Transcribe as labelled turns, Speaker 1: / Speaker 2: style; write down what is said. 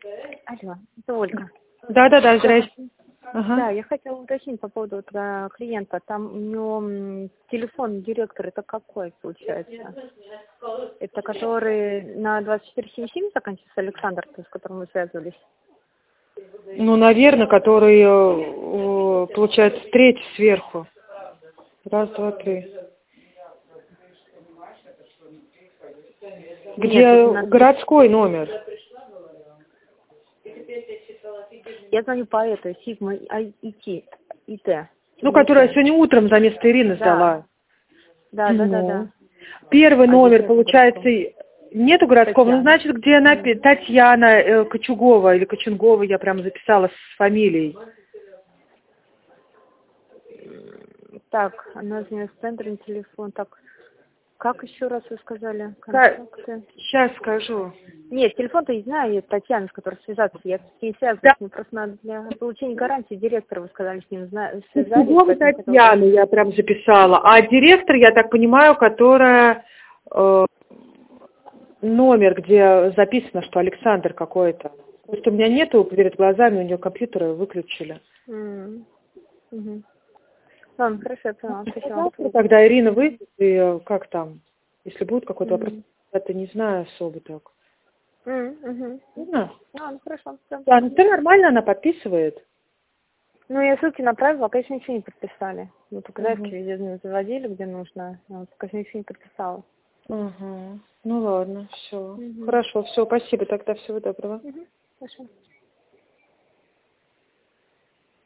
Speaker 1: Алло, это Ольга.
Speaker 2: Да, здрасте. Ага.
Speaker 1: Да, я хотела уточнить по поводу клиента. Там у него телефон директора, это какой получается? Это который на 2477 заканчивается, Александр, с которым вы связывались?
Speaker 2: Ну, наверное, который, получается, третий сверху. Раз, два, три. Где городской номер?
Speaker 1: Я звоню по этой, Сигма ИТ.
Speaker 2: Ну, которую я сегодня утром за место Ирины сдала.
Speaker 1: Да.
Speaker 2: Первый номер, получается, нету городского, ну, значит, где она, Татьяна Кочугова или Кочунгова, я прям записала с фамилией.
Speaker 1: Так, она звонит в центре, телефон, так. Как еще раз вы сказали?
Speaker 2: Сейчас скажу.
Speaker 1: Нет, телефон-то я знаю, Татьяна, с которой связаться. Я с ней связываюсь, мне просто надо для получения гарантии директора, вы сказали, с ним связались.
Speaker 2: Татьяна я прям записала. А директор, я так понимаю, которая номер, где записано, что Александр какой-то. Просто у меня нету перед глазами, у нее компьютеры выключили.
Speaker 1: Ладно, хорошо, я поняла.
Speaker 2: Тогда Ирина выйдет, и как там, если будет какой-то вопрос, это не знаю особо так.
Speaker 1: Ну, хорошо.
Speaker 2: Да, ну ты нормально, она подписывает.
Speaker 1: Ну, я ссылки направила, конечно, ничего не подписали. Мы только заявки везде заводили, где нужно, но пока ничего не подписала.
Speaker 2: Ну ладно, все. Хорошо, все, спасибо, тогда всего доброго.
Speaker 1: Хорошо.